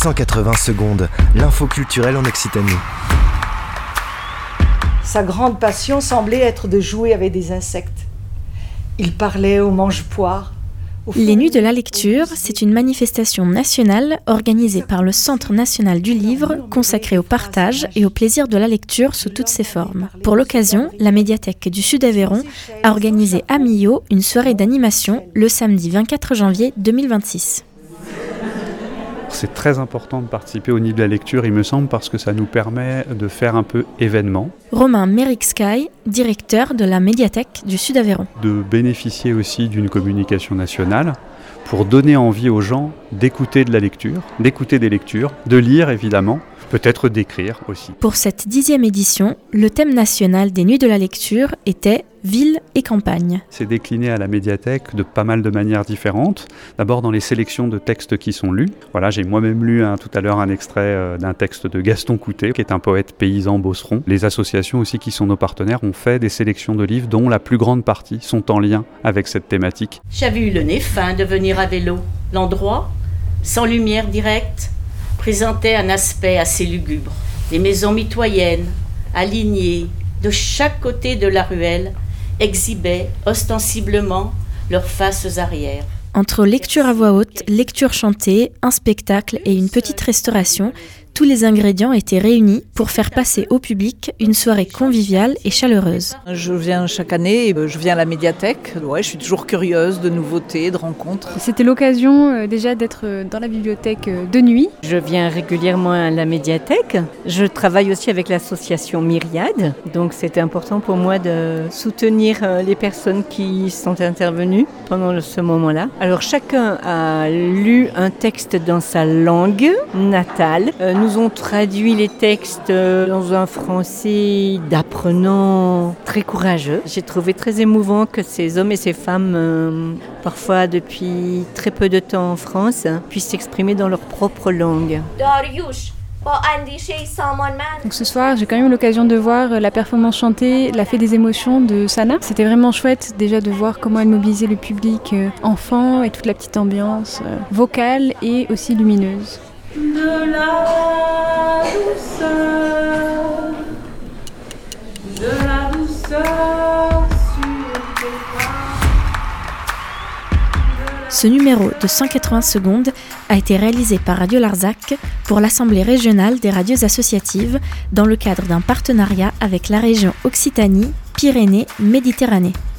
180 secondes, l'info culturelle en Occitanie. Sa grande passion semblait être de jouer avec des insectes. Il parlait aux mange-poires. Les Nuits de la lecture, c'est une manifestation nationale organisée par le Centre national du livre, consacrée au partage et au plaisir de la lecture sous toutes ses formes. Pour l'occasion, la médiathèque du Sud-Aveyron a organisé à Millau une soirée d'animation le samedi 24 janvier 2026. C'est très important de participer aux Nuits de la lecture, il me semble, parce que ça nous permet de faire un peu événement. Romain Merixkai, directeur de la médiathèque du Sud-Aveyron. De bénéficier aussi d'une communication nationale pour donner envie aux gens d'écouter de la lecture, d'écouter des lectures, de lire évidemment, peut-être d'écrire aussi. Pour cette 10e édition, le thème national des Nuits de la lecture était ville et campagne. C'est décliné à la médiathèque de pas mal de manières différentes. D'abord dans les sélections de textes qui sont lus. Voilà, j'ai moi-même lu tout à l'heure un extrait d'un texte de Gaston Coutet, qui est un poète paysan beauceron. Les associations aussi qui sont nos partenaires ont fait des sélections de livres dont la plus grande partie sont en lien avec cette thématique. J'avais eu le nez fin de venir à vélo. L'endroit, sans lumière directe, présentait un aspect assez lugubre. Des maisons mitoyennes, alignées de chaque côté de la ruelle, exhibaient ostensiblement leurs faces arrière. Entre lecture à voix haute, lecture chantée, un spectacle et une petite restauration, tous les ingrédients étaient réunis pour faire passer au public une soirée conviviale et chaleureuse. Je viens chaque année, je viens à la médiathèque. Ouais, je suis toujours curieuse de nouveautés, de rencontres. C'était l'occasion déjà d'être dans la bibliothèque de nuit. Je viens régulièrement à la médiathèque. Je travaille aussi avec l'association Myriade. Donc c'était important pour moi de soutenir les personnes qui sont intervenues pendant ce moment-là. Alors chacun a lu un texte dans sa langue natale. Nous ont traduit les textes dans un français d'apprenants très courageux. J'ai trouvé très émouvant que ces hommes et ces femmes, parfois depuis très peu de temps en France, puissent s'exprimer dans leur propre langue. Donc ce soir, j'ai quand même eu l'occasion de voir la performance chantée, la fée des émotions de Sana. C'était vraiment chouette déjà de voir comment elle mobilisait le public enfant et toute la petite ambiance vocale et aussi lumineuse. De la douceur, sur tes pas. Ce numéro de 180 secondes a été réalisé par Radio Larzac pour l'Assemblée régionale des radios associatives dans le cadre d'un partenariat avec la région Occitanie-Pyrénées-Méditerranée.